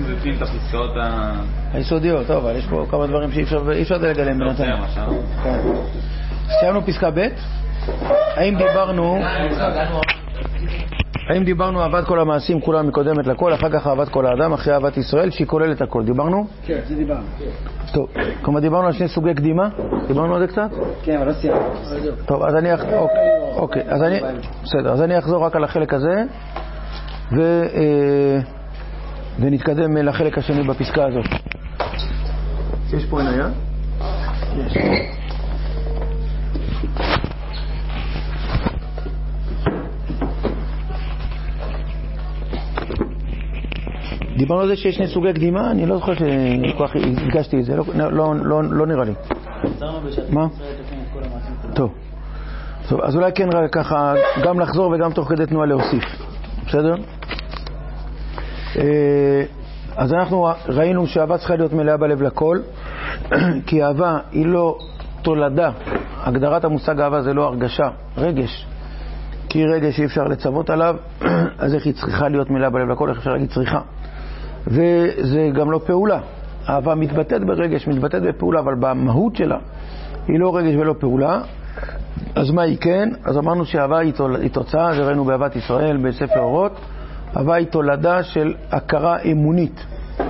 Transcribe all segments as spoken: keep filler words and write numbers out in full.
מזיפים את הפסקאות היסודיות, טוב, אבל יש פה כמה דברים שאי אפשר לדלג עליהם בינתיים. סיימנו פסקה ב'. האם דיברנו האם דיברנו אהבת כל המעשים כולם מקודמת לכל, אחר כך אהבת כל האדם, אחרי אהבת ישראל שהיא כוללת הכל. דיברנו? כן, זה דיברנו. טוב, כלומר דיברנו על שני סוגי קדימה? דיברנו על זה קצת? כן, אבל לא סיימנו. טוב, אז אני אוקיי, אז אני בסדר, אז אני אחזור רק על החלק הזה ו ונתקדם לחלק השני בפסקה הזאת. יש פה עניה? יש. דיברנו על זה שיש שני סוגי קדימה, אני לא זוכר שכל כך הדגשתי את זה, לא, לא, לא, לא נראה לי. מה? טוב. טוב, אז אולי כן רק ככה, גם לחזור וגם תוך כדי תנועה להוסיף. בסדר? אז אנחנו ראינו שאהבה צריכה להיות מלאה בלב לכל, כי אהבה היא לא תולדה. הגדרת המושג אהבה זה לא הרגשה, רגש. כי רגש שאי אפשר לצוות עליו, אז איך היא צריכה להיות מלאה בלב לכל, איך אפשר להגיד צריכה. וזה גם לא פעולה. אהבה מתבטאת ברגש, מתבטאת בפעולה, אבל במהות שלה היא לא רגש ולא פעולה. אז מה היא כן? אז אמרנו שאהבה היא תוצאה, זה ראינו באהבת ישראל בספר אורות. אהבה היא תולדה של הכרה אמונית,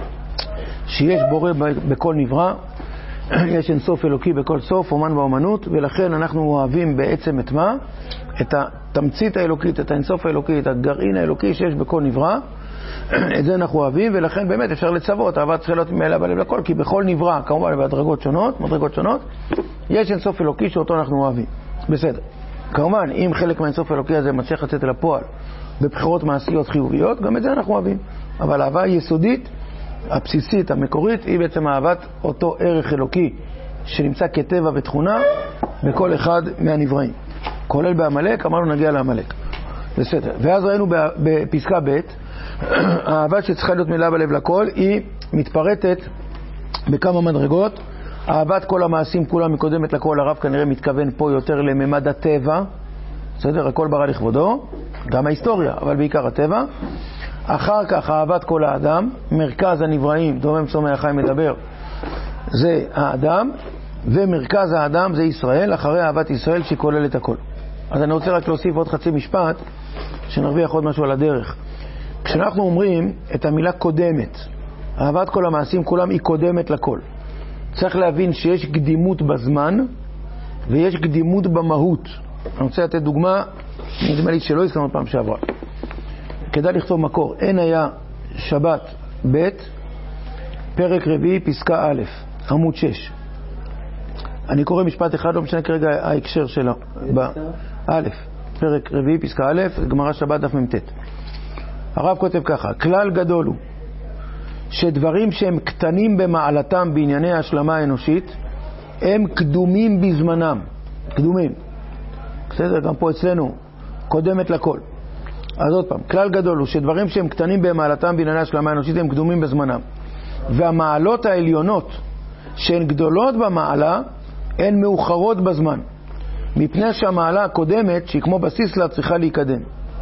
שיש בורא בכל נברא, יש אין סוף אלוקי בכל סוף, אומן באומנות, ולכן אנחנו אוהבים בעצם את מה? את התמצית האלוקית, את האינסוף האלוקי, את הגרעין האלוקי שיש בכל נברא. את זה אנחנו אוהבים, ולכן באמת אפשר לצוות, אהבה צריכה להיות מלאה בלב לכל, כי בכל נברא, כמובן בהדרגות שונות, מדרגות שונות, יש אין סוף אלוקי שאותו אנחנו אוהבים. בסדר. כמובן, אם חלק מהאינסוף האלוקי הזה מצליח לצאת אל הפועל בבחירות מעשיות חיוביות, גם את זה אנחנו אוהבים. אבל האהבה היסודית, הבסיסית, המקורית, היא בעצם אהבת אותו ערך אלוקי שנמצא כטבע ותכונה בכל אחד מהנבראים. כולל בעמלק, אמרנו נגיע לעמלק. בסדר. ואז ראינו בפסקה ב' האהבה שצריכה להיות מלאה בלב לכל, היא מתפרטת בכמה מדרגות. אהבת כל המעשים כולה מקודמת לכל, הרב כנראה מתכוון פה יותר לממד הטבע. בסדר? הכל ברא לכבודו, גם ההיסטוריה, אבל בעיקר הטבע. אחר כך אהבת כל האדם, מרכז הנבראים, דומם צומח חי מדבר, זה האדם, ומרכז האדם זה ישראל, אחרי אהבת ישראל שכולל את הכל. אז אני רוצה רק להוסיף עוד חצי משפט, שנרוויח עוד משהו על הדרך. כשאנחנו אומרים את המילה קודמת, אהבת כל המעשים כולם היא קודמת לכל. צריך להבין שיש קדימות בזמן, ויש קדימות במהות. אני רוצה לתת דוגמה, נדמה לי שלא הזכרנו פעם שעברה. כדאי לכתוב מקור. אין היה שבת ב' פרק רביעי פסקה א', עמוד שש. אני קורא משפט אחד, לא משנה כרגע ההקשר שלו. א', פרק רביעי פסקה א', גמרא שבת דף מ"ט. הרב כותב ככה, כלל גדול הוא שדברים שהם קטנים במעלתם בענייני ההשלמה האנושית, הם קדומים בזמנם. קדומים. בסדר? גם פה אצלנו, קודמת לכל. אז עוד פעם, כלל גדול הוא שדברים שהם קטנים במעלתם בענייני ההשלמה האנושית, הם קדומים בזמנם. והמעלות העליונות שהן גדולות במעלה, הן מאוחרות בזמן. מפני שהמעלה הקודמת, שהיא כמו בסיס לה, צריכה להיקדם.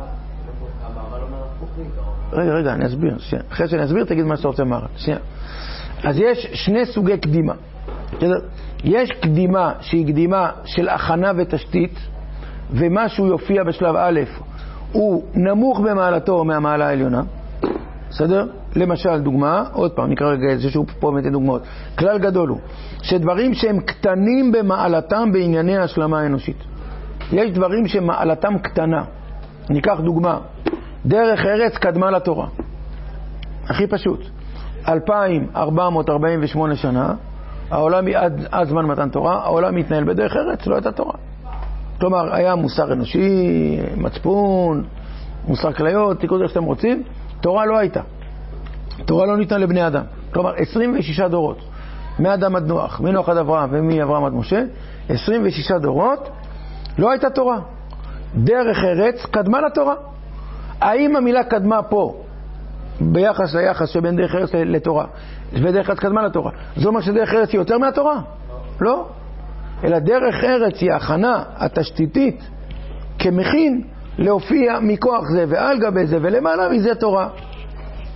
רגע, רגע, אני אסביר. אחרי שאני אסביר, תגיד מה שאתה רוצה לומר. אז יש שני סוגי קדימה. יש קדימה שהיא קדימה של הכנה ותשתית, ומשהו יופיע בשלב א' הוא נמוך במעלתו מהמעלה העליונה. בסדר? למשל, דוגמה, עוד פעם, נקרא רגע איזה שהוא פה באמת דוגמאות. כלל גדול הוא שדברים שהם קטנים במעלתם בענייני ההשלמה האנושית. יש דברים שמעלתם קטנה. ניקח דוגמה. דרך ארץ קדמה לתורה. הכי פשוט. אלפיים ארבע מאות ארבעים ושמונה שנה, העולם, עד, עד זמן מתן תורה, העולם מתנהל בדרך ארץ, לא הייתה תורה. כלומר, היה מוסר אנושי, מצפון, מוסר כליות, תיקחו את שאתם רוצים, תורה לא הייתה. תורה לא ניתנה לבני אדם. כלומר, עשרים ושישה דורות, מאדם עד נוח, מנוח עד אברהם ומאברהם עד משה, עשרים ושישה דורות, לא הייתה תורה. דרך ארץ קדמה לתורה. האם המילה קדמה פה, ביחס ליחס שבין דרך ארץ לתורה, ודרך ארץ קדמה לתורה, זאת אומרת שדרך ארץ היא יותר מהתורה? לא. אלא דרך ארץ היא ההכנה התשתיתית כמכין להופיע מכוח זה ועל גבי זה ולמעלה מזה תורה.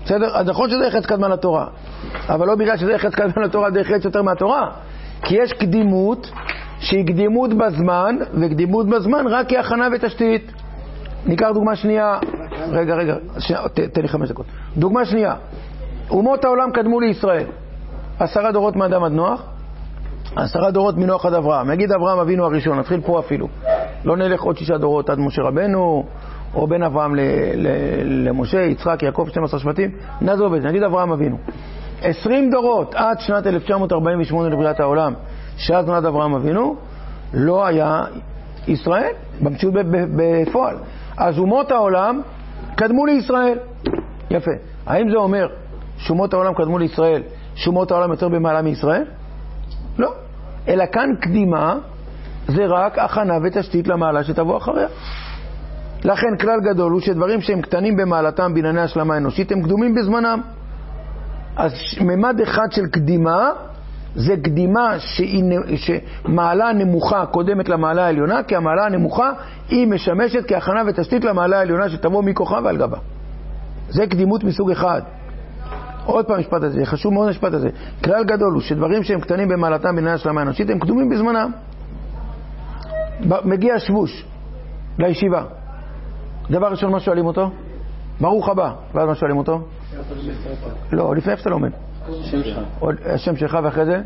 בסדר? אז נכון שזה חץ קדמה לתורה, אבל לא בגלל שזה חץ קדמה לתורה, זה חץ יותר מהתורה. כי יש קדימות, שהיא קדימות בזמן, וקדימות בזמן רק כהכנה ותשתית. ניקח דוגמה שנייה. רגע, רגע, תן לי חמש דקות. דוגמה שנייה. אומות העולם קדמו לישראל. עשרה דורות מאדם עד נוח, עשרה דורות מנוח עד אברהם. נגיד אברהם אבינו הראשון, נתחיל פה אפילו. לא נלך עוד שישה דורות עד משה רבנו, או בין אברהם ל- ל- למשה, יצחק, יעקב, שנים עשר שבטים. נעזוב את זה, נגיד אברהם אבינו. עשרים דורות עד שנת אלף תשע מאות ארבעים ושמונה לבריאת העולם, שאז נולד אברהם אבינו, לא היה ישראל, במציאות בפועל. אז אומות העולם קדמו לישראל. יפה. האם זה אומר שאומות העולם קדמו לישראל, שאומות העולם יותר במעלה מישראל? לא. אלא כאן קדימה זה רק הכנה ותשתית למעלה שתבוא אחריה. לכן כלל גדול הוא שדברים שהם קטנים במעלתם בענייני השלמה האנושית הם קדומים בזמנם. אז ממד אחד של קדימה זה קדימה שהיא, שמעלה נמוכה קודמת למעלה העליונה, כי המעלה הנמוכה היא משמשת כהכנה ותשתית למעלה העליונה שתבוא מכוחה ועל גבה. זה קדימות מסוג אחד. עוד פעם משפט הזה, חשוב מאוד המשפט הזה. כלל גדול הוא שדברים שהם קטנים במעלתם בענייני השלמה האנושית הם קדומים בזמנם. מגיע שבוש לישיבה, דבר ראשון מה שואלים אותו? ברוך הבא. ואז מה שואלים אותו? לא, לפני איפה אתה לומד? השם שלך ואחרי זה?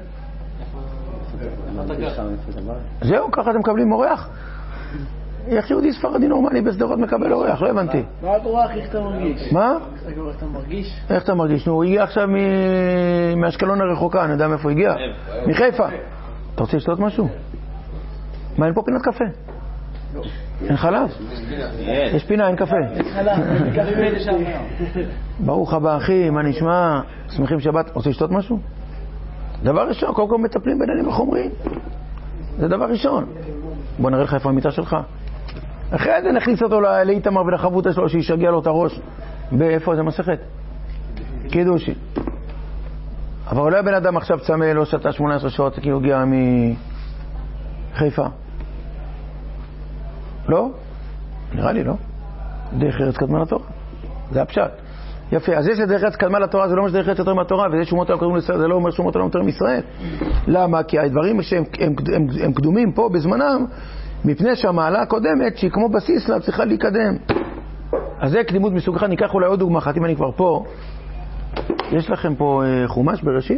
זהו, ככה אתם מקבלים אורח? איך יהודי ספרדי נורמלי בסדרות מקבל אורח? לא הבנתי. מה אורח, איך אתה מרגיש? מה? איך אתה מרגיש? איך אתה מרגיש? נו, הוא הגיע עכשיו מאשקלון הרחוקה, אני יודע מאיפה הוא הגיע. מחיפה. אתה רוצה לשתות משהו? מה, אין פה פינת קפה? אין חלב? יש פינה, אין קפה. ברוך הבא אחי, מה נשמע? שמחים שבת. רוצה לשתות משהו? דבר ראשון, קודם כל מטפלים בעניינים החומריים. זה דבר ראשון. בוא נראה לך איפה המיטה שלך. אחרי זה נכניס אותו לאיתמר ולחבותה שלו שישגע לו את הראש. באיפה זה מסכת? קידושי. אבל אולי הבן אדם עכשיו צמא, לא שתה שמונה עשרה שעות כי הוא הגיע מחיפה. לא? נראה לי לא. דרך ארץ קדמה לתורה. זה הפשט. יפה. אז יש דרך ארץ קדמה לתורה, זה לא אומר שדרך ארץ יותר מהתורה, וזה שומות העולם קדמו לישראל, זה לא אומר שומות העולם יותר מישראל. למה? כי הדברים שהם הם, הם, הם קדומים פה בזמנם, מפני שהמעלה הקודמת, שהיא כמו בסיס לה, צריכה להיקדם. אז זה קדימות מסוג אחד. ניקח אולי עוד דוגמה אחת, אם אני כבר פה. יש לכם פה אה, חומש בראשית?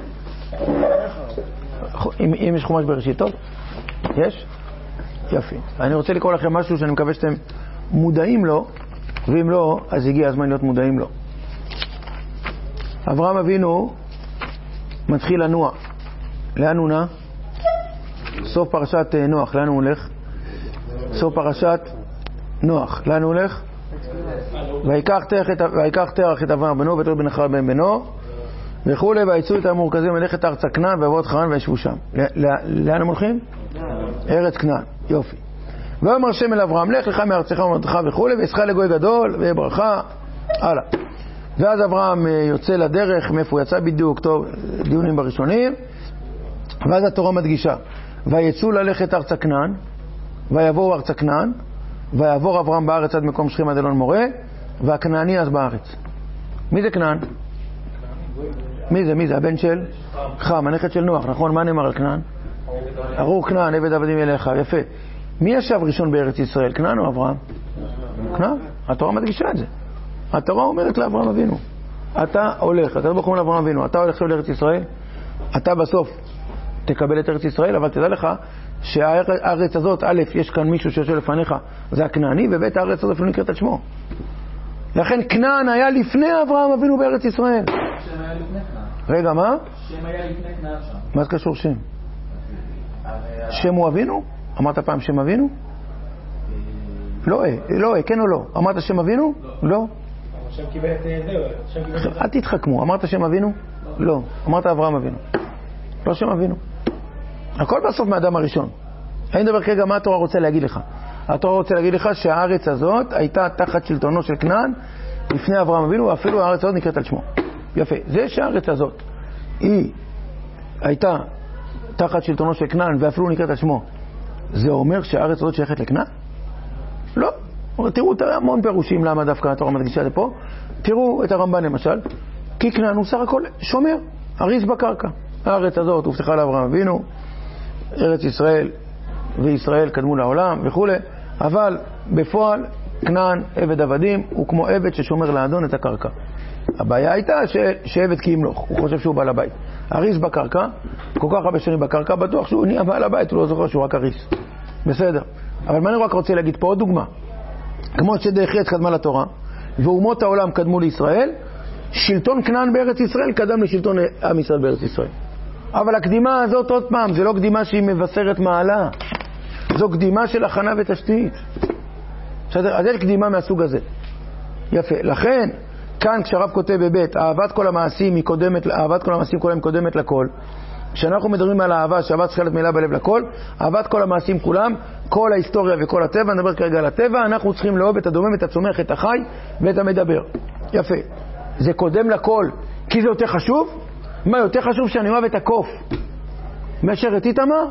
אם, אם יש חומש בראשית, טוב? יש? יפי. אני רוצה לקרוא לכם משהו שאני מקווה שאתם מודעים לו, ואם לא, אז הגיע הזמן להיות מודעים לו. אברהם אבינו מתחיל לנוע. לאן הוא נע? סוף פרשת נוח. לאן הוא הולך? סוף פרשת נוח. לאן הוא הולך? ויקח תרח את אברהם בנו ותלוי בן נחר בן בנו וכו' ויצאו את המורכזים ללכת ארץ כנען ועבוד חרן וישבו שם. לאן הם הולכים? ארץ כנען. יופי. ואומר השם אל אברהם, לך לך מארצך ומולדתך וכו' ויעשך לגוי גדול וברכה. הלאה. ואז אברהם יוצא לדרך, מאיפה הוא יצא בדיוק, טוב, דיונים בראשונים. ואז התורה מדגישה, ויצאו ללכת ארץ כנען, ויבואו ארץ כנען, ויעבור אברהם בארץ עד מקום שכם עד אלון מורה, והכנעני אז בארץ. מי זה כנען? מי זה? מי זה? הבן של חם, הנכד של נוח, נכון? מה נאמר על כנען? ארור כנען, עבד עבדים אליך. יפה. מי ישב ראשון בארץ ישראל? כנען או אברהם? כנען. התורה מדגישה את זה. התורה אומרת לאברהם אבינו, אתה הולך, אתה לא אומר לאברהם אבינו, אתה הולך לארץ ישראל, אתה בסוף תקבל את ארץ ישראל, אבל תדע לך שהארץ הזאת, א', יש כאן מישהו שיושב לפניך, זה הכנעני, ובית הארץ הזאת אפילו נקראת את שמו. לכן כנען היה לפני אברהם אבינו בארץ ישראל. שם היה לפני כנען. רגע, מה? שם היה לפני כנען שם. מה זה קשור שם? שם הוא אבינו? אמרת פעם שם אבינו? לא, לא, כן או לא? אמרת שם אבינו? לא. עכשיו קיבל את זה, אל תתחכמו. אמרת שם אבינו? לא. אמרת אברהם אבינו. לא שם אבינו. הכל בסוף מהאדם הראשון. אני מדבר כרגע מה התורה רוצה להגיד לך. התורה רוצה להגיד לך שהארץ הזאת הייתה תחת שלטונו של כנען לפני אברהם אבינו, ואפילו הארץ הזאת נקראת על שמו. יפה. זה שהארץ הזאת היא הייתה תחת שלטונו של כנען ואפילו נקראת על שמו, זה אומר שהארץ הזאת שייכת לכנען? לא. תראו, תראה המון פירושים למה דווקא התורה מדגישה את זה פה. תראו את הרמב"ן למשל, כי כנען הוא סך הכל שומר, הריס בקרקע. הארץ הזאת הובטחה לאברהם אבינו, ארץ ישראל וישראל קדמו לעולם וכו', אבל בפועל כנען עבד עבדים הוא כמו עבד ששומר לאדון את הקרקע. הבעיה הייתה ש... שעבד כי ימלוך, הוא חושב שהוא בעל הבית. הריס בקרקע, כל כך הרבה שנים בקרקע, בטוח שהוא נהיה בעל הבית, הוא לא זוכר שהוא רק הריס. בסדר. אבל מה אני רק רוצה להגיד פה עוד דוגמה. כמו שדרך ארץ קדמה לתורה, ואומות העולם קדמו לישראל, שלטון כנען בארץ ישראל קדם לשלטון עם ישראל בארץ ישראל. אבל הקדימה הזאת עוד פעם, זה לא קדימה שהיא מבשרת מעלה, זו קדימה של הכנה ותשתית. בסדר? אז יש קדימה מהסוג הזה. יפה. לכן, כאן כשהרב כותב בבית, אהבת כל המעשים היא קודמת, אהבת כל המעשים כולם קודמת לכל. כשאנחנו מדברים על האהבה, שאהבה צריכה להיות מלאה בלב לכל, אהבת כל המעשים כולם, כל ההיסטוריה וכל הטבע, נדבר כרגע על הטבע, אנחנו צריכים לאהוב את הדומם, את הצומח, את החי ואת המדבר. יפה. זה קודם לכל, כי זה יותר חשוב? מה יותר חשוב שאני אוהב את הקוף מאשר את איתמר?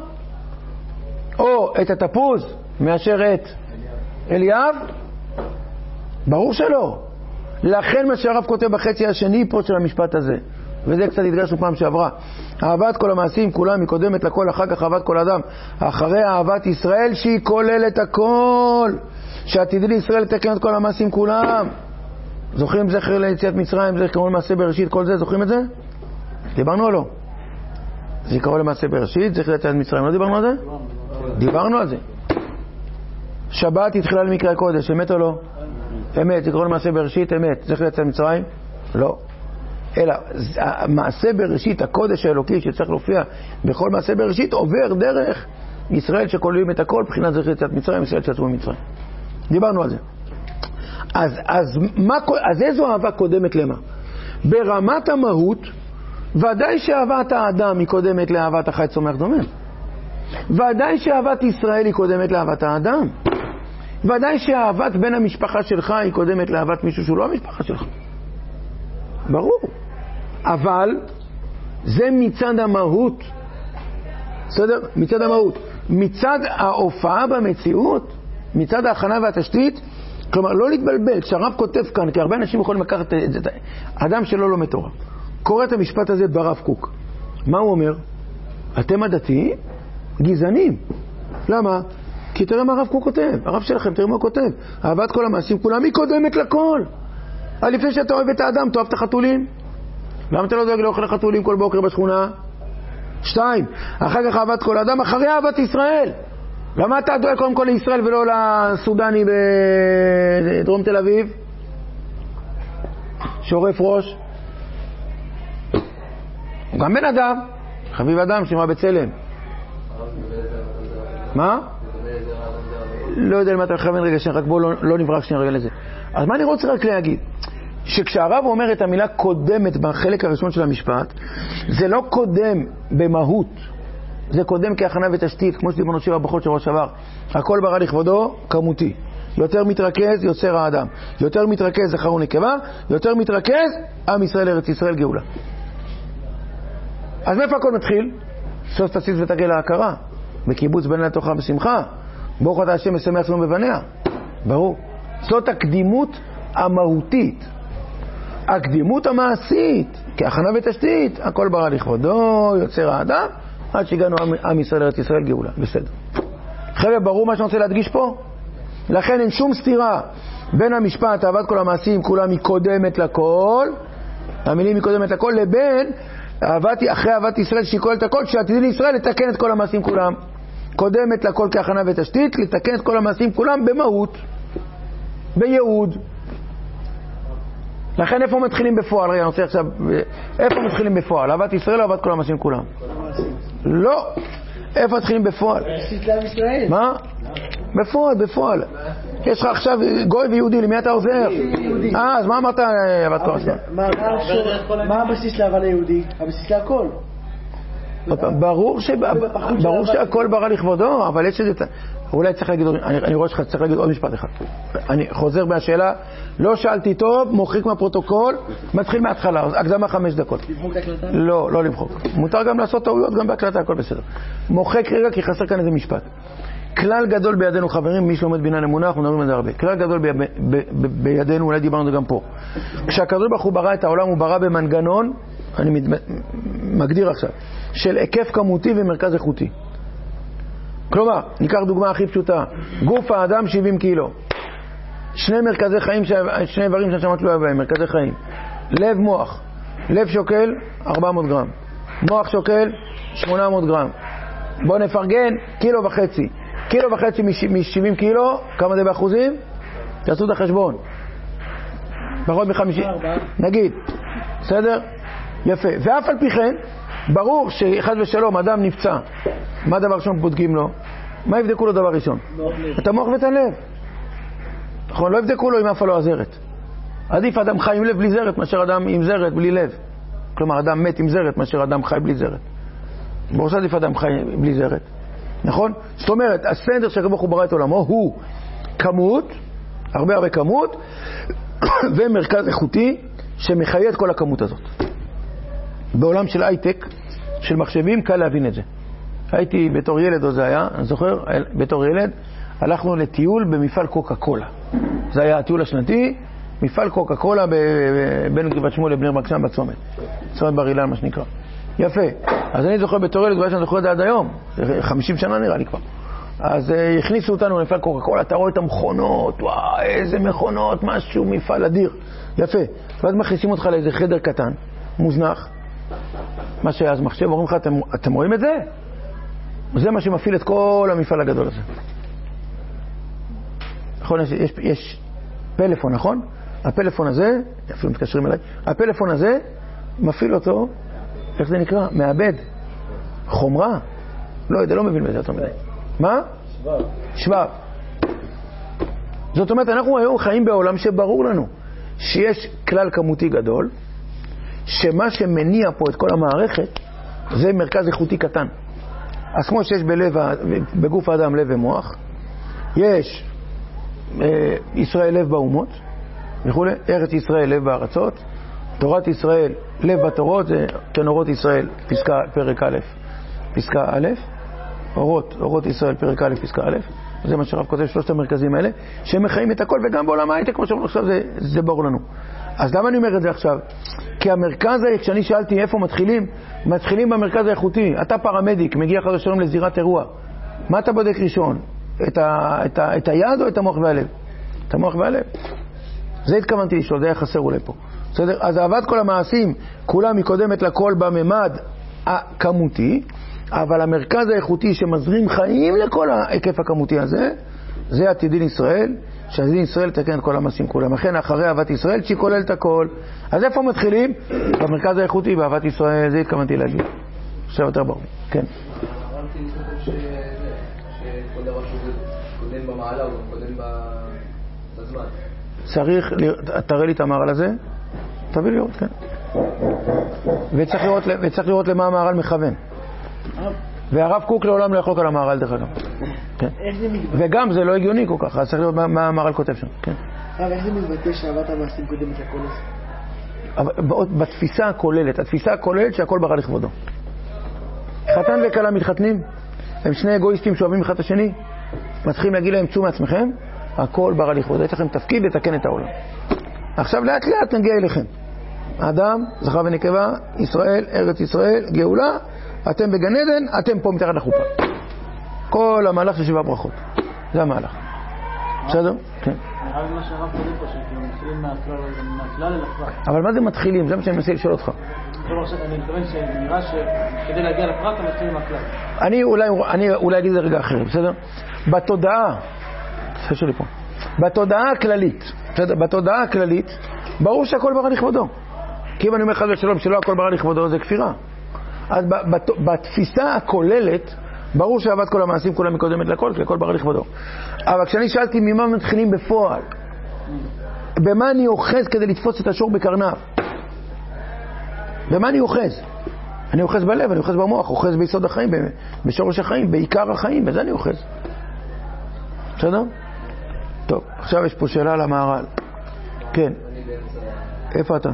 או את התפוז מאשר את אליאב? ברור שלא. לכן מה שהרב כותב בחצי השני פה של המשפט הזה, וזה קצת התגשנו פעם שעברה, אהבת כל המעשים כולם היא קודמת לכל, אחר כך אהבת כל אדם, אחרי אהבת ישראל שהיא כוללת הכל, שעתידי לישראל לתקן את כל המעשים כולם. זוכרים זכר ליציאת מצרים, זכר למעשה בראשית, כל זה, זוכרים את זה? דיברנו או לא? זכר למעשה בראשית, זכר ליציאת מצרים, לא דיברנו על זה? דיברנו על זה. שבת התחילה למקרא קודש, אמת או לא? אמת, זכר למעשה בראשית, אמת. זכר ליציאת מצרים? לא. אלא, המעשה בראשית, הקודש האלוקי שצריך להופיע בכל מעשה בראשית, עובר דרך ישראל שכוללים את הכל, בחינת זכר ליציאת מצרים, ישראל שיצאו ממצרים. דיברנו על זה. אז, אז, מה, אז איזו אהבה קודמת למה? ברמת המהות, ודאי שאהבת האדם היא קודמת לאהבת החי צומח דומם. ודאי שאהבת ישראל היא קודמת לאהבת האדם. ודאי שאהבת בן המשפחה שלך היא קודמת לאהבת מישהו שהוא לא המשפחה שלך. ברור. אבל זה מצד המהות. בסדר? מצד המהות. מצד ההופעה במציאות, מצד ההכנה והתשתית, כלומר, לא להתבלבל. כשהרב כותב כאן, כי הרבה אנשים יכולים לקחת את זה, אדם שלא לומד תורה, קורא את המשפט הזה ברב קוק. מה הוא אומר? אתם הדתיים גזענים. למה? כי תראה מה הרב קוק כותב. הרב שלכם, תראה מה הוא כותב. אהבת כל המעשים כולם היא קודמת לכל. אבל לפני שאתה אוהב את האדם, תאהב את החתולים. למה אתה לא דואג לאוכל החתולים כל בוקר בשכונה? שתיים, אחר כך אהבת כל האדם, אחרי אהבת ישראל. למה אתה דואג קודם כל לישראל ולא לסודני בדרום תל אביב? שורף ראש. הוא גם בן אדם, חביב אדם שנראה בצלם. מה? לא יודע למה אתה מכוון רגע שנייה, רק בואו לא, לא נברח שנייה רגע לזה. אז מה אני רוצה רק להגיד? שכשהרב אומר את המילה קודמת בחלק הראשון של המשפט, זה לא קודם במהות, זה קודם כהכנה ותשתית, כמו שדיברנו שבע ברכות שבוע שעבר. הכל ברא לכבודו כמותי. יותר מתרכז יוצר האדם, יותר מתרכז זכר ונקבה, יותר מתרכז עם ישראל ארץ ישראל גאולה. אז מאיפה הכל מתחיל? סוף תסיס ותגל להכרה, בקיבוץ בני לתוכה בשמחה, ברוך אתה השם משמח ציון בבניה. ברור. זאת הקדימות המהותית. הקדימות המעשית, כהכנה ותשתית, הכל ברא לכבודו יוצר האדם, עד שהגענו עם ישראל ארץ ישראל גאולה. בסדר. חבר'ה, ברור מה שאני רוצה להדגיש פה? לכן אין שום סתירה בין המשפט אהבת כל המעשים כולם מקודמת לכל, המילים מקודמת לכל, לבין אהבת, אחרי אהבת ישראל שהיא כוללת הכל, שעתידי לישראל לתקן את כל המעשים כולם. קודמת לכל כהכנה ותשתית, לתקן את כל המעשים כולם במהות, בייעוד. לכן איפה מתחילים בפועל? רגע, אני רוצה עכשיו, איפה מתחילים בפועל? אהבת ישראל או אהבת כל המעשים כולם? לא. איפה מתחילים בפועל? מה? בפועל, בפועל. יש לך עכשיו גוי ויהודי, למי אתה עוזר? אה, אז מה אמרת אהבת כל המעשים? מה הבסיס לאהבה ליהודי? הבסיס להכל. ברור שהכל ברא לכבודו, אבל יש את זה, אולי צריך להגיד, אני רואה שצריך להגיד עוד משפט אחד. אני חוזר מהשאלה, לא שאלתי טוב, מוחק מהפרוטוקול, מתחיל מההתחלה, הקדמה חמש דקות. למחוק את ההקלטה? לא, לא למחוק. מותר גם לעשות טעויות, גם בהקלטה, הכל בסדר. מוחק רגע, כי חסר כאן איזה משפט. כלל גדול בידינו, חברים, מי שלומד בניין אמונה, אנחנו מדברים על זה הרבה. כלל גדול ב- ב- ב- ב- בידינו, אולי דיברנו על זה גם פה. כשהקדוש ברוך הוא ברא את העולם, הוא ברא במנגנון, אני מגדיר עכשיו, של היקף כמותי ומרכז איכותי. כלומר, ניקח דוגמה הכי פשוטה, גוף האדם שבעים קילו. שני מרכזי חיים, שני איברים שהנשמה תלויה בהם, מרכזי חיים. לב מוח. לב שוקל ארבע מאות גרם. מוח שוקל שמונה מאות גרם. בואו נפרגן, קילו וחצי. קילו וחצי מ-שבעים קילו, כמה זה באחוזים? תעשו את החשבון. פחות מ-חמישים. נגיד. בסדר? יפה. ואף על פי כן, ברור שאחד ושלום, אדם נפצע. מה דבר ראשון בודקים לו? מה יבדקו לו דבר ראשון? את המוח ואת הלב. נכון, לא יבדקו לו אם אף לא הזרת. עדיף אדם חי עם לב בלי זרת מאשר אדם עם זרת בלי לב. כלומר, אדם מת עם זרת מאשר אדם חי בלי זרת. ברור שעדיף אדם חי בלי זרת. נכון? זאת אומרת, הסדר שהקדוש ברוך הוא ברא את עולמו הוא כמות, הרבה הרבה כמות, ומרכז איכותי שמחיה את כל הכמות הזאת. בעולם של הייטק, של מחשבים, קל להבין את זה. הייתי בתור ילד, או זה היה, אני זוכר, בתור ילד, הלכנו לטיול במפעל קוקה קולה. זה היה הטיול השנתי, מפעל קוקה קולה בין גבעת שמואל לבני ברק שם בצומת. צומת בר אילן, מה שנקרא. יפה. אז אני זוכר בתור ילד, ואני זוכר את זה עד היום. חמישים שנה נראה לי כבר. אז הכניסו אותנו למפעל קוקה קולה, אתה רואה את המכונות, וואי, איזה מכונות, משהו, מפעל אדיר. יפה. ואז מכניסים אותך לאיזה חדר קטן, מוזנח. מה שאז מחשב, אומרים לך, אתם, אתם רואים את זה? זה מה שמפעיל את כל המפעל הגדול הזה. נכון, יש, יש, יש פלאפון, נכון? הפלאפון הזה, אפילו מתקשרים אליי, הפלאפון הזה מפעיל אותו, איך זה נקרא? מעבד. חומרה. לא יודע, לא מבין בזה יותר מדי. מה? שבב. שבב. זאת אומרת, אנחנו היום חיים בעולם שברור לנו שיש כלל כמותי גדול, שמה שמניע פה את כל המערכת זה מרכז איכותי קטן. אז כמו שיש בלב, בגוף האדם לב ומוח, יש אה, ישראל לב באומות וכו', ארץ ישראל לב בארצות, תורת ישראל לב בתורות, זה כנורות ישראל פסקה פרק א', פסקה א', אורות, אורות ישראל פרק א', פסקה א', זה מה שרב כותב, שלושת המרכזים האלה שמחיים את הכל, וגם בעולם ההייטק כמו שאומרים עכשיו זה, זה ברור לנו. אז למה אני אומר את זה עכשיו? כי המרכז, כשאני שאלתי איפה מתחילים, מתחילים במרכז האיכותי. אתה פרמדיק, מגיע חד ושלום לזירת אירוע. מה אתה בודק ראשון? את, ה, את, ה, את היד או את המוח והלב? את המוח והלב. זה התכוונתי לשאול, זה היה חסר אולי פה. בסדר? אז אהבת כל המעשים, כולה מקודמת לכל בממד הכמותי, אבל המרכז האיכותי שמזרים חיים לכל ההיקף הכמותי הזה, זה עתידין ישראל, שעתידין ישראל תקן את כל המעשים כולם. לכן אחרי אהבת ישראל שהיא כולל את הכל. אז איפה מתחילים? במרכז האיכותי, באהבת ישראל, זה התכוונתי להגיד. עכשיו יותר ברור. כן. אמרתי שכל דבר שהוא קודם במעלה הוא קודם בזמן. צריך, תראה לי את המערל הזה, תביא לראות, כן. וצריך לראות, וצריך לראות למה המערל מכוון. והרב קוק לעולם לא יחלוק על המערל דרך אגב. כן. וגם זה לא הגיוני כל כך, אז צריך לראות מה המערל כותב שם. כן. אבל איך זה מתבטא שאהבת המעשים קודמת לכל הזה? בתפיסה הכוללת, התפיסה הכוללת שהכל ברא לכבודו. חתן וכלה מתחתנים, הם שני אגואיסטים שאוהבים אחד את השני, מתחילים להגיד להם צאו מעצמכם, הכל ברא לכבודו, יש לכם תפקיד לתקן את העולם. עכשיו לאט לאט נגיע אליכם. אדם, זכר ונקבה, ישראל, ארץ ישראל, גאולה, אתם בגן עדן, אתם פה מתחת לחופה. כל המהלך של שבעה ברכות. זה המהלך. בסדר? כן. נראה לי מה שהרב קודם פה, שכאילו מתחילים מהכלל אל הפרט. אבל מה זה מתחילים? זה מה שאני מנסה לשאול אותך. אני מתכוון שנראה שכדי להגיע לפרט, הם מתחילים מהכלל. אני אולי, אני אולי אגיד את זה רגע אחר, בסדר? בתודעה, זה שלי פה. בתודעה הכללית, בסדר? בתודעה הכללית, ברור שהכל ברא לכבודו. כי אם אני אומר חס ושלום שלא הכל ברא לכבודו, זה כפירה. אז בתפיסה הכוללת, ברור שאהבת כל המעשים כולה מקודמת לכל, כי הכל ברא לכבודו. אבל כשאני שאלתי ממה מתחילים בפועל, במה אני אוחז כדי לתפוס את השור בקרניו? במה אני אוחז? אני אוחז בלב, אני אוחז במוח, אוחז ביסוד החיים, בשורש החיים, בעיקר החיים, בזה אני אוחז. בסדר? טוב, עכשיו יש פה שאלה על המהר"ל. כן. איפה אתה?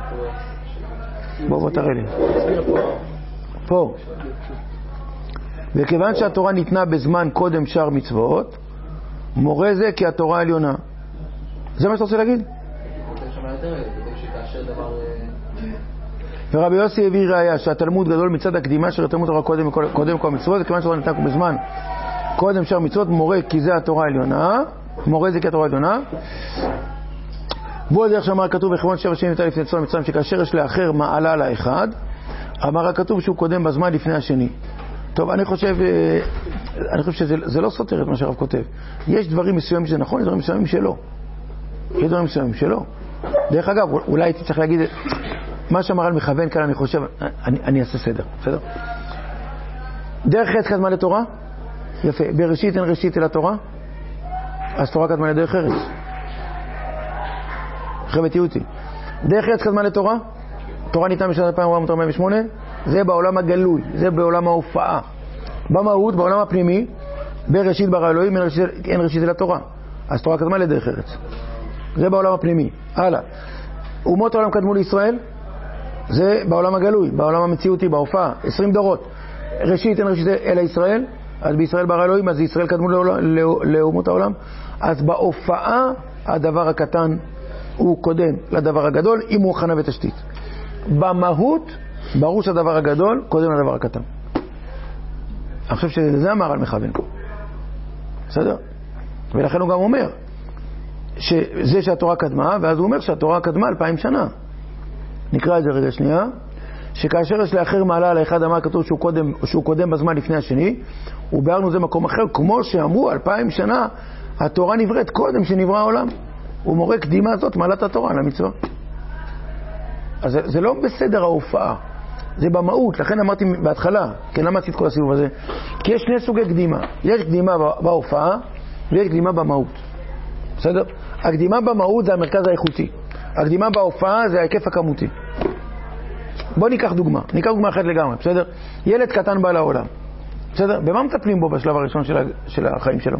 בוא בוא תראה לי. פה. וכיוון שהתורה ניתנה בזמן קודם שאר מצוות, מורה זה כי התורה העליונה. זה מה שאתה רוצה להגיד? ורבי יוסי הביא ראיה שהתלמוד גדול מצד הקדימה של תלמוד תורה קודם, קודם כל מצוות, וכיוון שהתורה ניתנה בזמן קודם שאר מצוות, מורה כי זה התורה העליונה. מורה זה כי התורה העליונה. בו דרך שאמר כתוב וכיוון שבע שנים ניתן לפני צאן מצרים, שכאשר יש לאחר מעלה לאחד, אמר הכתוב שהוא קודם בזמן לפני השני. טוב, אני חושב, אני חושב שזה זה לא סותר את מה שהרב כותב. יש דברים מסוימים שזה נכון, יש דברים מסוימים שלא. יש דברים מסוימים שלא. דרך אגב, אולי הייתי צריך להגיד, מה שהמהר"ל מכוון כאן, אני חושב, אני, אני אעשה סדר, בסדר? דרך ארץ קדמה לתורה? יפה. בראשית אין ראשית אלא תורה? אז תורה קדמה לדרך ארץ. אחרי בתיעותי. דרך ארץ קדמה לתורה? תורה ניתנה בשנת אלפיים ארבע מאות ארבעים ושמונה, זה בעולם הגלוי, זה בעולם ההופעה. במהות, בעולם הפנימי, בראשית ברא אלוהים, אין ראשית, אין ראשית אלא תורה. אז תורה קדמה לדרך ארץ. זה בעולם הפנימי. הלאה. אומות העולם קדמו לישראל, זה בעולם הגלוי, בעולם המציאותי, בהופעה. עשרים דורות. ראשית אין ראשית אלא ישראל, אז בישראל ברא אלוהים, אז ישראל קדמו לאומות העולם. אז בהופעה, הדבר הקטן הוא קודם לדבר הגדול, אם הוא הכנה ותשתית. במהות, ברור שהדבר הגדול קודם לדבר הקטן. אני חושב שזה המהר"ל מכוון. בסדר? ולכן הוא גם אומר שזה שהתורה קדמה, ואז הוא אומר שהתורה קדמה אלפיים שנה. נקרא את זה רגע שנייה. שכאשר יש לאחר מעלה על האחד, אמר כתוב שהוא קודם, שהוא קודם בזמן לפני השני, וביארנו זה מקום אחר, כמו שאמרו אלפיים שנה, התורה נבראת קודם שנברא העולם. הוא מורה קדימה הזאת, מעלת התורה למצווה. אז זה, זה לא בסדר ההופעה, זה במהות. לכן אמרתי בהתחלה, כן, למה עשית כל הסיבוב הזה? כי יש שני סוגי קדימה. יש קדימה בהופעה, ויש קדימה במהות. בסדר? הקדימה במהות זה המרכז האיכותי. הקדימה בהופעה זה ההיקף הכמותי. בוא ניקח דוגמה. ניקח דוגמה אחת לגמרי, בסדר? ילד קטן בא לעולם. בסדר? במה מטפלים בו בשלב הראשון של, של החיים שלו?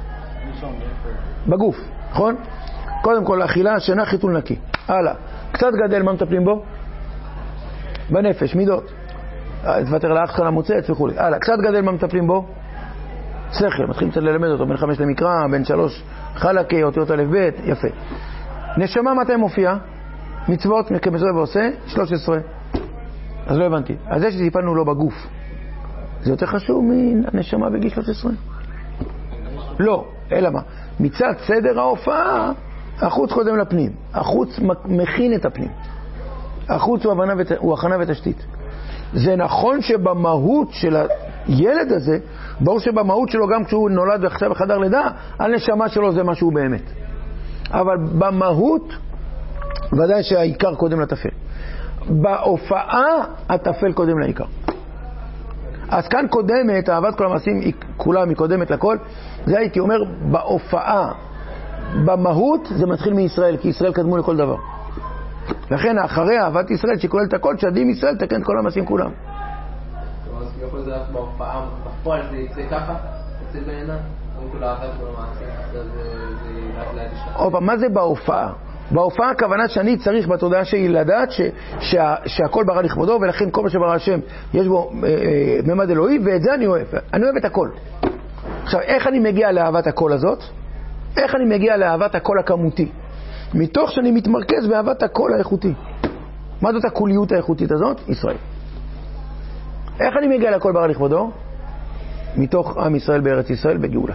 בגוף, נכון? קודם כל, אכילה, שינה, חיתול נקי. הלאה. קצת גדל, מה מטפלים בו? בנפש, מידות. תוותר לאח שלך למוצץ וכו'. הלאה. קצת גדל, מה מטפלים בו? שכל. מתחילים קצת ללמד אותו. בין חמש למקרא, בין שלוש חלקי, אותיות א' ב', יפה. נשמה מתי מופיע? מצוות, כמצווה ועושה, שלוש עשרה. אז לא הבנתי. אז זה שטיפלנו לו בגוף, זה יותר חשוב מהנשמה בגיל שלוש עשרה? לא. אלא מה? מצד סדר ההופעה, החוץ קודם לפנים. החוץ מכין את הפנים. החוץ הוא, הבנה ות... הוא הכנה ותשתית. זה נכון שבמהות של הילד הזה, ברור שבמהות שלו גם כשהוא נולד ועכשיו בחדר לידה, הנשמה שלו זה משהו באמת. אבל במהות, ודאי שהעיקר קודם לטפל. בהופעה, הטפל קודם לעיקר. אז כאן קודמת, אהבת כל המעשים היא כולה מקודמת לכל. זה הייתי אומר, בהופעה, במהות זה מתחיל מישראל, כי ישראל קדמו לכל דבר. לכן אחרי אהבת ישראל שכולל את הכל, שעדים ישראל תקן את כל המעשים כולם. אז יכול זה רק בהופעה, בפועל זה יצא ככה, יצא בעינה, קודם כל אהבת כל המעשים, זה רק להדישה. אופה, מה זה בהופעה? בהופעה הכוונה שאני צריך בתודעה שלי לדעת ש, שה, שהכל ברא לכבודו, ולכן כל מה שברא השם יש בו אה, אה, ממד אלוהי, ואת זה אני אוהב. אני אוהב את הכל. עכשיו, איך אני מגיע לאהבת הכל הזאת? איך אני מגיע לאהבת הכל הכמותי? מתוך שאני מתמרכז באהבת הכל האיכותי. מה זאת הכוליות האיכותית הזאת? ישראל. איך אני מגיע לכל ברא לכבודו? מתוך עם ישראל בארץ ישראל בגאולה.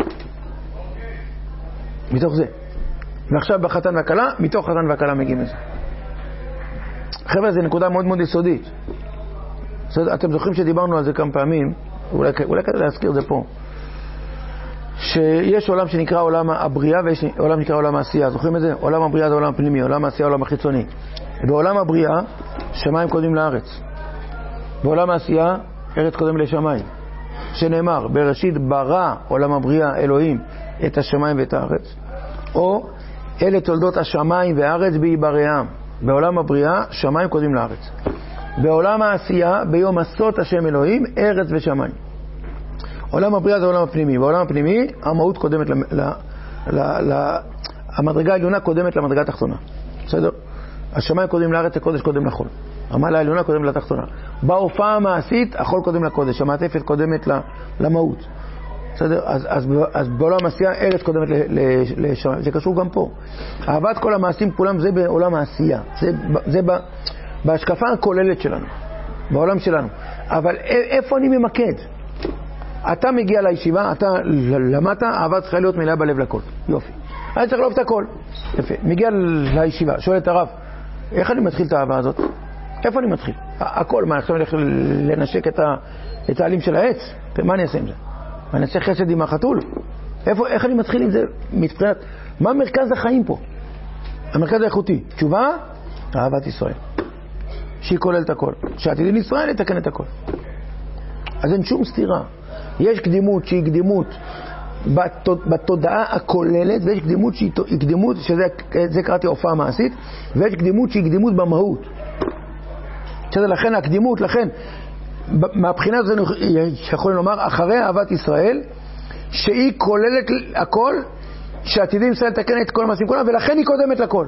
מתוך זה. ועכשיו בחתן והקלה, מתוך חתן והקלה מגיעים לזה. חבר'ה, זו נקודה מאוד מאוד יסודית. אתם זוכרים שדיברנו על זה כמה פעמים, אולי, אולי כדי להזכיר את זה פה, שיש עולם שנקרא עולם הבריאה ויש עולם שנקרא עולם העשייה. זוכרים את זה? עולם הבריאה זה עולם הפנימי, עולם העשייה עולם החיצוני. בעולם הבריאה, שמיים קודם לארץ. בעולם העשייה, ארץ קודם לשמיים. שנאמר, בראשית ברא עולם הבריאה אלוהים את השמיים ואת הארץ. או אלה תולדות השמיים והארץ בהיבראם. בעולם הבריאה, שמיים קודם לארץ. בעולם העשייה, ביום עשות השם אלוהים, ארץ ושמיים. עולם הבריאה זה עולם הפנימי. בעולם הפנימי, המהות קודמת, ל, ל, ל, ל, המדרגה העליונה קודמת למדרגה התחתונה. בסדר? השמיים קודם לארץ, הקודש קודם לחול. המעלה העליונה קודמת לתחתונה. בהופעה המעשית, החול קודם לקודש, המעטפת קודמת למהות. בסדר? אז, אז, אז בעולם העשייה, ארץ קודמת לשמיים. זה קשור גם פה. אהבת כל המעשים כולם זה בעולם העשייה. זה, זה ב, בהשקפה הכוללת שלנו, בעולם שלנו. אבל איפה אני ממקד? אתה מגיע לישיבה, אתה למדת, אהבה צריכה להיות מלאה בלב לכל. יופי. אני צריך לאהוב את הכל. יפה. מגיע לישיבה, שואל את הרב, איך אני מתחיל את האהבה הזאת? איפה אני מתחיל? הכל, מה, עכשיו אני הולך לנשק את, ה, את העלים של העץ? מה אני אעשה עם זה? אני אעשה חסד עם החתול? איפה, איך אני מתחיל עם זה? מבחינת, מה מרכז החיים פה? המרכז האיכותי. תשובה? אהבת ישראל. שהיא כוללת הכל. שעתידין ישראל יתקן את הכל. אז אין שום סתירה. יש קדימות שהיא קדימות בתודעה הכוללת, ויש קדימות שהיא קדימות, שזה קראתי הופעה מעשית, ויש קדימות שהיא קדימות במהות. שזה לכן הקדימות, לכן, מהבחינה הזאת יכולים לומר, אחרי אהבת ישראל, שהיא כוללת הכל, שעתידים ישראל לתקן את כל המעשים כולם, ולכן היא קודמת לכל.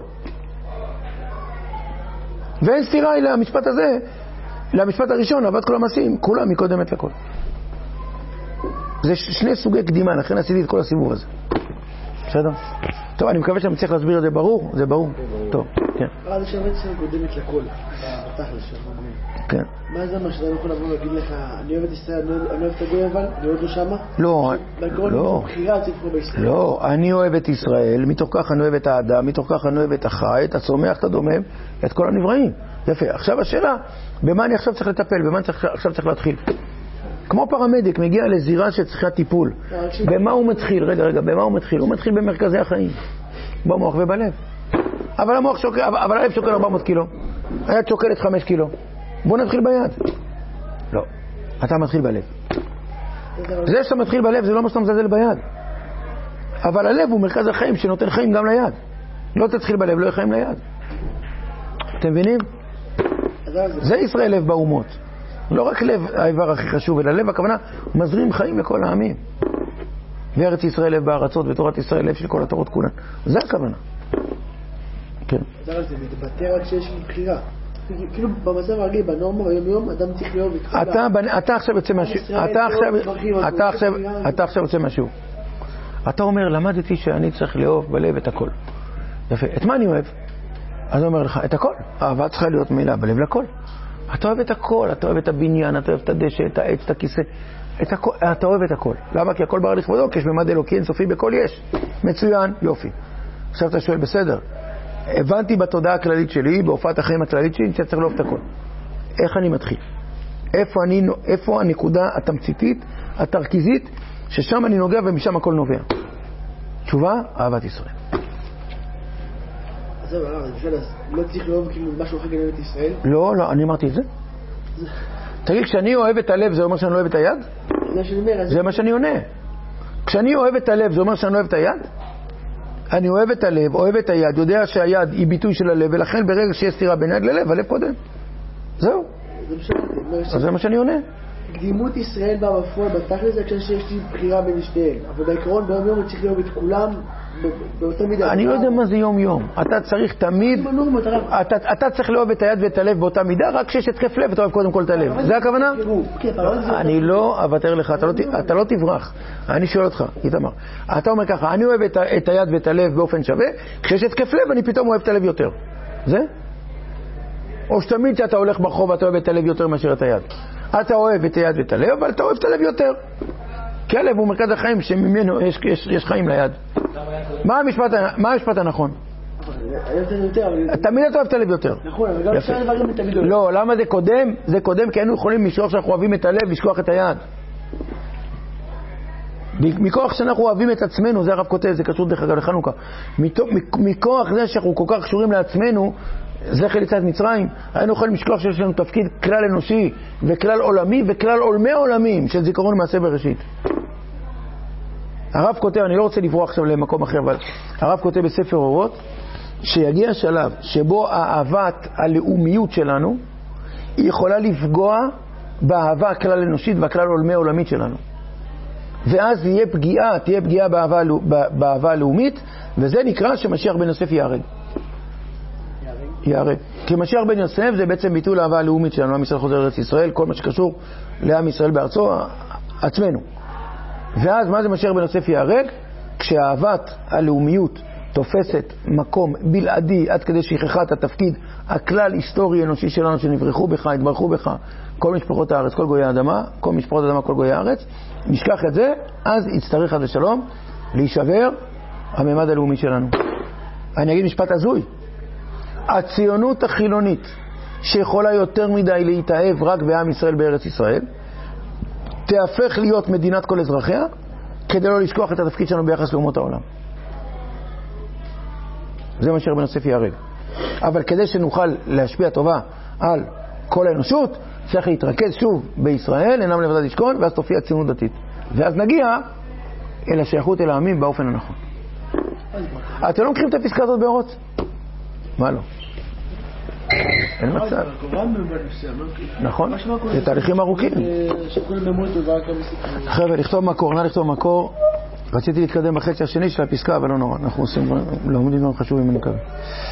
ואין סתירה למשפט הזה, למשפט הראשון, אהבת כל המעשים, כולם היא קודמת לכל. זה שני סוגי קדימה, לכן עשיתי את כל הסיבוב הזה. בסדר? טוב, אני מקווה שאני צריך להסביר את זה ברור, זה ברור. טוב, כן. אבל זה שהאמת שלנו קודמת לכל. בתכל'ס שאנחנו אומרים. כן. מה זה מה שאתה יכול לבוא ולהגיד לך, אני אוהב את ישראל, אני אוהב את הגוי אבל, אני אוהב לו שמה? לא, לא. בחירה צריך פה בישראל. לא, אני אוהב את ישראל, מתוך כך אני אוהב את האדם, מתוך כך אני אוהב את החי, את הצומח, את הדומם, את כל הנבראים. יפה. עכשיו השאלה, במה אני עכשיו צריך לטפל, במה אני עכשיו צריך להתחיל? כמו פרמדיק, מגיע לזירה שצריכה טיפול. במה הוא מתחיל? רגע, רגע, במה הוא מתחיל? הוא מתחיל במרכזי החיים. במוח ובלב. אבל המוח שוקל, אבל הלב שוקל ארבע מאות קילו. היד שוקלת חמש קילו. בוא נתחיל ביד. לא. אתה מתחיל בלב. זה שאתה מתחיל בלב, זה לא מה שאתה מזלזל ביד. אבל הלב הוא מרכז החיים שנותן חיים גם ליד. לא תתחיל בלב, לא יהיה חיים ליד. אתם מבינים? זה ישראל לב באומות. לא רק לב האיבר הכי חשוב, אלא לב הכוונה מזרים חיים לכל העמים. וארץ ישראל לב בארצות, ותורת ישראל לב של כל התורות כולן. זה הכוונה. כן. זה מתבטא רק שיש בחירה. כאילו במצב הרגיל, בנורמה, ביום יום, אדם צריך לאהוב את כל... אתה עכשיו יוצא משהו. אתה עכשיו יוצא משהו. אתה אומר, למדתי שאני צריך לאהוב בלב את הכל. יפה. את מה אני אוהב? אז הוא אומר לך, את הכל. אהבה צריכה להיות מילה בלב לכל. אתה אוהב את הכל, אתה אוהב את הבניין, אתה אוהב את הדשא, את העץ, את הכיסא, את הכל, אתה אוהב את הכל. למה? כי הכל ברא לכבודו, כי יש ממד אלוקי אינסופי בכל יש. מצוין, יופי. עכשיו אתה שואל, בסדר, הבנתי בתודעה הכללית שלי, בהופעת החיים הכללית שלי, שצריך לאהוב את הכל. איך אני מתחיל? איפה, אני, איפה הנקודה התמציתית, התרכיזית, ששם אני נוגע ומשם הכל נובע? תשובה, אהבת ישראל. אז לא צריך לאהוב כאילו משהו אחר גנבת ישראל? לא, לא, אני אמרתי את זה. תגיד, כשאני אוהב את הלב, זה אומר שאני לא אוהב את היד? זה מה שאני עונה. כשאני אוהב את הלב, זה אומר שאני לא אוהב את היד? אני אוהב את הלב, אוהב את היד, יודע שהיד היא ביטוי של הלב, ולכן ברגע שיש סתירה בין יד ללב, הלב קודם. זהו. אז זה מה שאני עונה. קדימות ישראל בא בפועל בתכל'ס זה כשיש לי בחירה בין שתיהן, אבל בעיקרון ביום יום צריך לאהוב את כולם באותה מידה. אני לא יודע מה זה יום יום. אתה צריך תמיד, אתה צריך לאהוב את היד ואת הלב באותה מידה, רק כשיש התקף לב אתה אוהב קודם כל את הלב. זה הכוונה? אני לא אוותר לך, אתה לא תברח. אני שואל אותך, איתמר. אתה אומר ככה, אני אוהב את היד ואת הלב באופן שווה, כשיש התקף לב אני פתאום אוהב את הלב יותר. זה? או שתמיד שאתה הולך ברחוב אתה אוהב את הלב יותר מאשר את היד. אתה אוהב את היד ואת הלב, אבל אתה אוהב את הלב יותר. כי הלב הוא מרכז החיים שממנו יש, יש, יש חיים ליד. מה המשפט, מה המשפט הנכון? תמיד אתה אוהב את הלב יותר. נכון, אבל גם אפשר לבררים את הלב. לא, למה זה קודם? זה קודם כי היינו יכולים לשכוח שאנחנו אוהבים את הלב ולשכוח את היד. מכוח שאנחנו אוהבים את עצמנו, זה הרב כותב, זה קשור דרך אגב לחנוכה. מכוח זה שאנחנו כל כך קשורים לעצמנו, זה חליצת מצרים, היינו יכולים לשכוח שיש לנו תפקיד כלל אנושי וכלל עולמי וכלל עולמי עולמים של זיכרון מעשה בראשית. הרב כותב, אני לא רוצה לברוח עכשיו למקום אחר, אבל הרב כותב בספר אורות שיגיע שלב שבו האהבת הלאומיות שלנו היא יכולה לפגוע באהבה הכלל אנושית והכלל עולמי עולמית שלנו. ואז יהיה פגיעה, תהיה פגיעה באהבה, באהבה הלאומית, וזה נקרא שמשיח בן יוסף יהרג. יהרג. כי משיח בן יוסף זה בעצם ביטוי לאהבה הלאומית שלנו, עם ישראל חוזר לארץ ישראל, כל מה שקשור לעם ישראל בארצו, עצמנו. ואז מה זה משיח בן יוסף ייהרג? כשאהבת הלאומיות תופסת מקום בלעדי עד כדי שכחה את התפקיד הכלל היסטורי אנושי שלנו שנברחו בך, התברכו בך כל משפחות הארץ, כל גויי האדמה, כל משפחות האדמה, כל גויי הארץ, נשכח את זה, אז יצטרך עד השלום להישבר הממד הלאומי שלנו. אני אגיד משפט הזוי. הציונות החילונית שיכולה יותר מדי להתאהב רק בעם ישראל בארץ ישראל, תהפך להיות מדינת כל אזרחיה, כדי לא לשכוח את התפקיד שלנו ביחס לאומות העולם. זה מה שבן יוסף ייהרג. אבל כדי שנוכל להשפיע טובה על כל האנושות, צריך להתרכז שוב בישראל, אינם לבדד ישכון, ואז תופיע ציונות דתית. ואז נגיע אל השייכות אל העמים באופן הנכון. אתם לא מכירים את הפסקה הזאת באורות? מה לא? אין מצב. נכון, זה תהליכים ארוכים. חבר'ה, לכתוב מקור, נא לכתוב מקור. רציתי להתקדם בחצי השני של הפסקה, אבל לא נורא. אנחנו עושים לעומדים דברים חשובים, אני מקווה.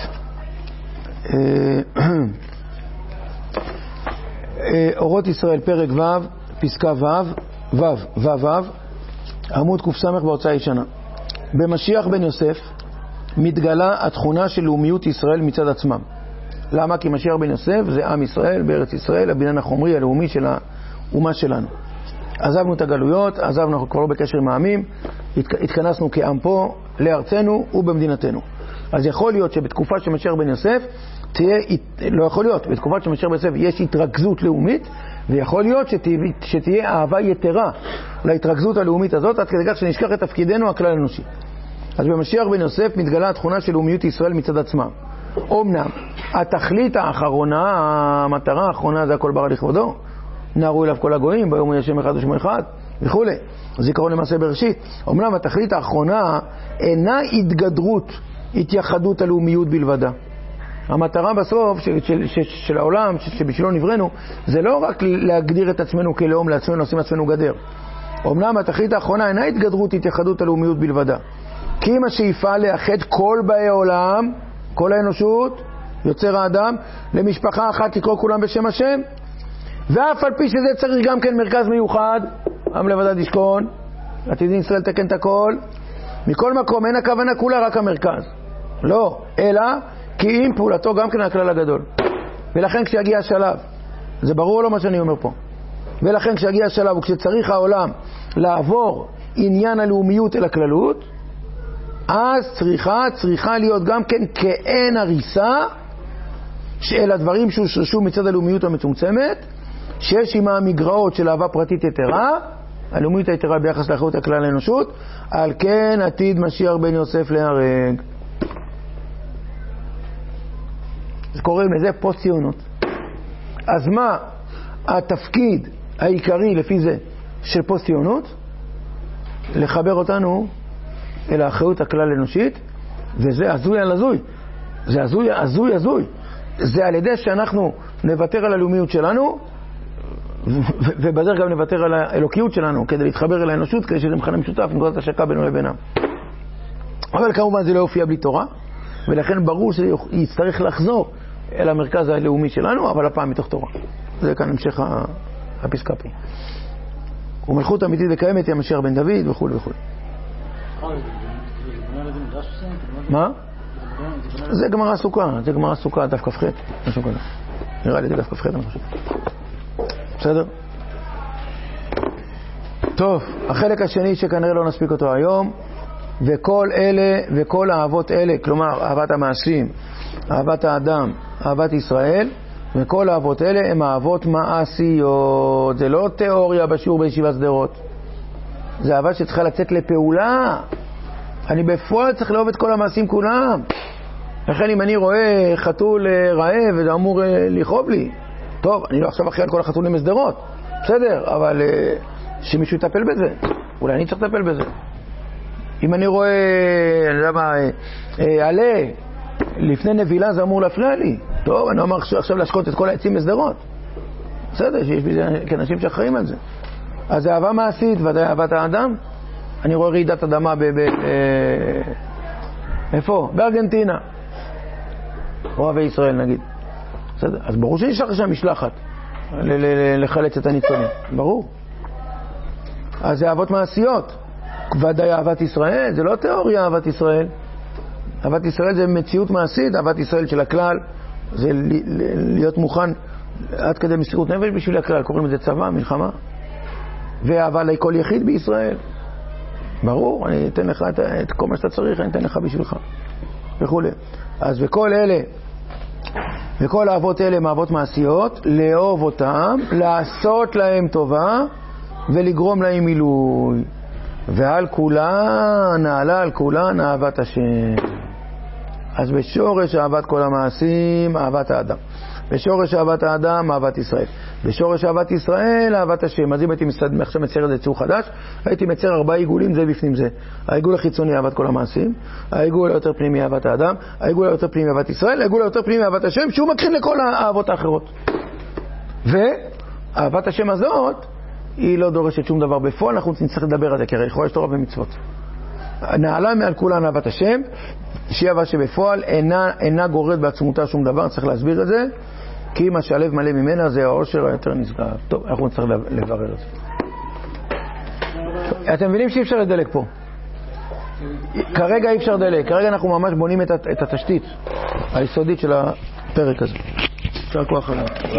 אורות ישראל, פרק ו', פסקה ו', ו', ו', ו', עמוד קופס' בהוצאה ישנה. במשיח בן יוסף מתגלה התכונה של לאומיות ישראל מצד עצמם. למה? כי משיח בן יוסף זה עם ישראל בארץ ישראל, הבניין החומרי הלאומי של האומה שלנו. עזבנו את הגלויות, עזבנו, אנחנו כבר לא בקשר עם העמים, התכנסנו כעם פה לארצנו ובמדינתנו. אז יכול להיות שבתקופה של משיח בן יוסף תהיה, לא יכול להיות, בתקופה של משיח בן יוסף יש התרכזות לאומית, ויכול להיות שתהיה, שתהיה אהבה יתרה להתרכזות הלאומית הזאת, עד כדי כך שנשכח את תפקידנו הכלל אנושי. אז במשיח בן יוסף מתגלה התכונה של לאומיות ישראל מצד עצמם. אומנם, התכלית האחרונה, המטרה האחרונה זה הכל ברא לכבודו, נערו אליו כל הגויים, ביום הוא ישם אחד ושמו אחד, וכו'. זיכרון למעשה בראשית. אומנם התכלית האחרונה אינה התגדרות, התייחדות הלאומיות בלבדה. המטרה בסוף של, של, של, של העולם, שבשבילו נבראנו, זה לא רק להגדיר את עצמנו כלאום, לעצמנו עושים עצמנו גדר. אומנם התכלית האחרונה אינה התגדרות, התייחדות הלאומיות בלבדה. כי אם השאיפה לאחד כל באי העולם, כל האנושות, יוצר האדם, למשפחה אחת לקרוא כולם בשם השם, ואף על פי שזה צריך גם כן מרכז מיוחד, עם לבדד ישכון, עתידין ישראל תקן את הכל, מכל מקום אין הכוונה כולה רק המרכז. לא, אלא כי אם פעולתו גם כן הכלל הגדול. ולכן כשיגיע השלב, זה ברור לו מה שאני אומר פה, ולכן כשיגיע השלב וכשצריך העולם לעבור עניין הלאומיות אל הכללות, אז צריכה, צריכה להיות גם כן כאין הריסה של הדברים שהושרשו מצד הלאומיות המצומצמת, שיש עימה המגרעות של אהבה פרטית יתרה, הלאומיות היתרה ביחס לאחריות הכלל האנושות, על כן עתיד משיח בן יוסף להיהרג. זה קוראים לזה פוסט ציונות. אז מה התפקיד העיקרי לפי זה של פוסט ציונות? לחבר אותנו אל האחריות הכלל האנושית, וזה הזוי על הזוי. זה הזוי, הזוי, הזוי. זה על ידי שאנחנו נוותר על הלאומיות שלנו, ובדרך גם נוותר על האלוקיות שלנו, כדי להתחבר אל האנושות, כדי שזה מכנה משותף, נקודת השקה בינו לבינם. אבל כמובן זה לא יופיע בלי תורה, ולכן ברור שיצטרך לחזור אל המרכז הלאומי שלנו, אבל הפעם מתוך תורה. זה כאן המשך הפסקה פה. ומלכות אמיתית וקיימת היא המשיח בן דוד וכו' וכו'. מה? זה גמרא סוכה, זה גמרא סוכה, דף כ"ח, משהו כזה. נראה לי זה דף כ"ח, אני חושב. בסדר? טוב, החלק השני שכנראה לא נספיק אותו היום, וכל אלה, וכל האהבות אלה, כלומר, אהבת המעשים, אהבת האדם, אהבת ישראל, וכל האהבות אלה הם אהבות מעשיות. זה לא תיאוריה בשיעור בישיבת שדרות. זה אהבה שצריכה לצאת לפעולה. אני בפועל צריך לאהוב את כל המעשים כולם. לכן אם אני רואה חתול רעב וזה אמור לכאוב לי, טוב, אני לא עכשיו אחרי על כל החתולים מסדרות, בסדר, אבל שמישהו יטפל בזה. אולי אני צריך לטפל בזה. אם אני רואה, אני יודע מה, עלה, לפני נבילה זה אמור להפריע לי. טוב, אני אומר עכשיו להשקות את כל העצים מסדרות. בסדר, שיש בזה כאנשים שאחראים על זה. אז זה אהבה מעשית, ודאי אהבת האדם. אני רואה רעידת אדמה ב... ב אה, איפה? בארגנטינה. אוהבי ישראל נגיד. בסדר? אז ברור שנשלח שם משלחת לחלץ את הניצולים, ברור. אז זה אהבות מעשיות. ודאי אהבת ישראל, זה לא תיאוריה אהבת ישראל. אהבת ישראל זה מציאות מעשית, אהבת ישראל של הכלל, זה להיות מוכן עד כדי מסירות נפש בשביל הכלל, קוראים לזה צבא, מלחמה. ואהבה לכל יחיד בישראל. ברור, אני אתן לך את, את כל מה שאתה צריך, אני אתן לך בשבילך. וכו'. אז וכל אלה, וכל האהבות אלה הם אהבות מעשיות, לאהוב אותם, לעשות להם טובה, ולגרום להם מילוי. ועל כולן, נעלה על כולן אהבת השם. אז בשורש אהבת כל המעשים, אהבת האדם. בשורש אהבת האדם, אהבת ישראל. בשורש אהבת ישראל, אהבת השם. אז אם הייתי עכשיו מצייר את זה ציור חדש, הייתי מצייר ארבעה עיגולים, זה בפנים זה. העיגול החיצוני, אהבת כל המעשים. העיגול היותר פנימי, אהבת האדם. העיגול היותר פנימי, אהבת ישראל. העיגול היותר פנימי, אהבת השם, שהוא מקרין לכל האהבות האחרות. ואהבת השם הזאת, היא לא דורשת שום דבר בפועל, אנחנו נצטרך לדבר על זה, כי הרי יכולה יש תורה ומצוות. נעלה מעל כולן אהבת השם, שהיא אהבה שבפועל אינה, אינה גורדת בעצמותה שום דבר, צריך להסביר את זה, כי מה שהלב מלא ממנה זה העושר היותר נשגב. טוב, אנחנו נצטרך לברר את זה. אתם מבינים שאי אפשר לדלק פה? כרגע אי אפשר לדלק, כרגע אנחנו ממש בונים את, את התשתית היסודית של הפרק הזה. אפשר כוח עליו.